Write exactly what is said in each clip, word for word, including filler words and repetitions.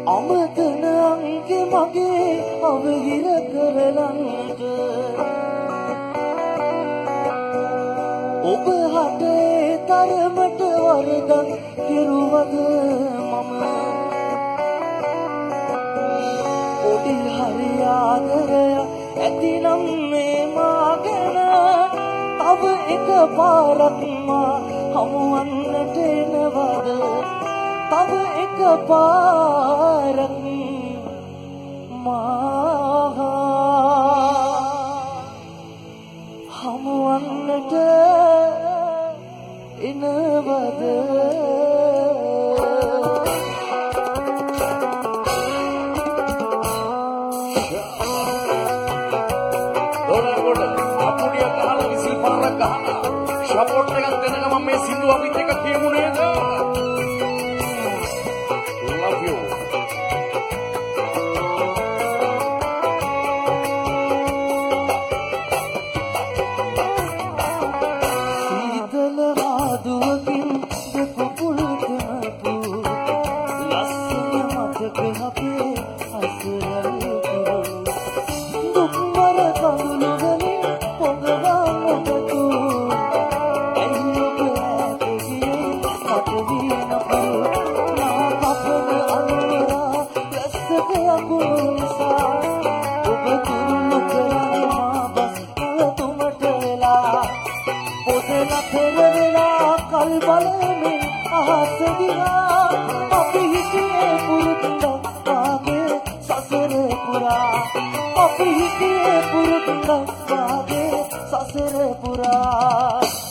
අමතන අංගේ මගේ අවහිර කරලන්ට ඔබ හටේ තරමට වරදක් කෙරුවද මම පොඩි හරි ආදරය ඇතිනම් මේ මාගෙන තව එක පාරක් මා හමුවන්නට එනවද තව එක පාරක් මා හමුවන්නට එනවද සපෝට් එකක් දෙන්න මම මේ සින්දුව අපිත් එක්ක කියමු නේද? Love you. සීතල ආදුවකින් දෙපොපුල් තුනපු ලස්සන මතක අපේ අසරල් පුරු දුක්වර කඳුළු වලින් පොඟවා ඔබතු බලමින් අහස දිහා අපි හිතේ පුරුද්දක් වාගේ සසර පුරා අපි හිතේ පුරුද්දක් වාගේ සසර පුරා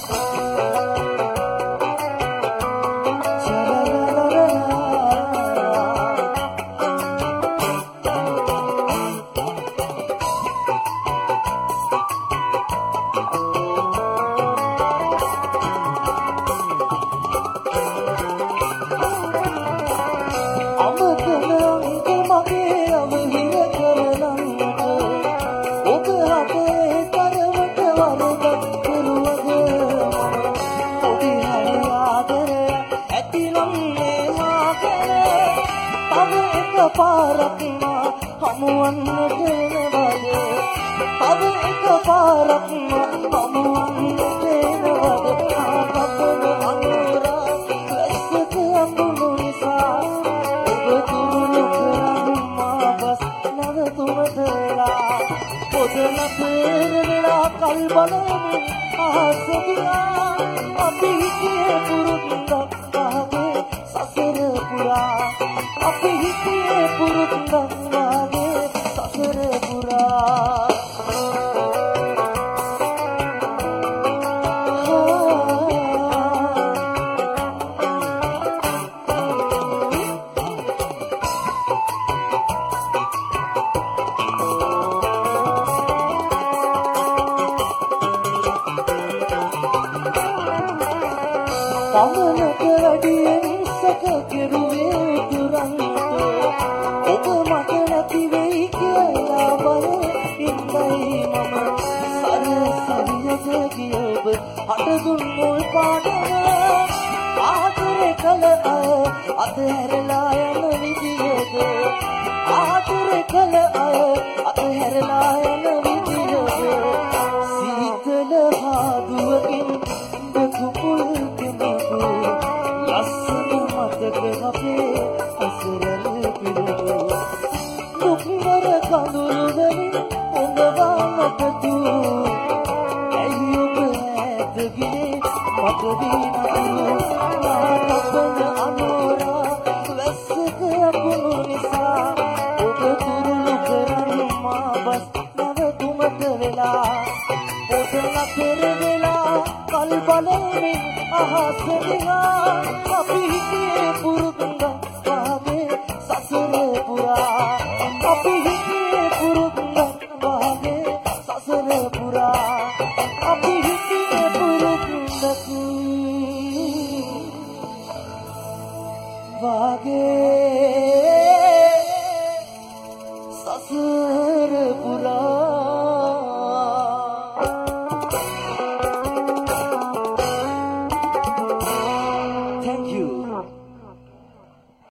පාරක් හමුවන්නට එනවද තව එක පාරක් හමුවන්නට එනවද ආපතන අනුරා වැස්සක අඹුණු නිසා ඔබ තුරුළු කරන් මා බස් නැවතුමට වෙලා පොදන පෙරලා කල් බලමින් අහස දිහා අපි හිතේ පුරුද්දක් වාගේ සසර පුරා අපි හිතේ පුරුද්දක් වාගේ සසර පුරා පමණක වැඩියෙන් සැක කෙරුවේ දුරන්ත ඔබ මට නැති වෙයි කියලා බල ඉන්නයි මම සර සරියද ගිය ඔබ හටදුන් මුල් පාටම ආදරේ කල අය අතහැරලා යන විදියද ආදරේ කල අය අතහැරලා යන විදියද සීතල හාදුවකින් දෙකුපුල් ලස්සන මතක අපේ අසරල පිළිවෙල දුක්වර කඳුළු වලින් පොඟවා මතතු ඇයි ඔබ ඈත ගියේ මට දිනපු ආපතන අනෝරා වැස්සක අකුණු නිසා ඔබ තුරුළු කරන් මා බස් නැවතුමට වෙලා පොතන පෙරවෙලා කල් බලමින් අහස දිහා අපි හිතේ පුරුද්දක් වාගේ සසර පුරා අපි හිතේ පුරුද්දක් වාගේ සසර පුරා අපි හිතේ පුරුද්දක් වාගේ සසර පුරා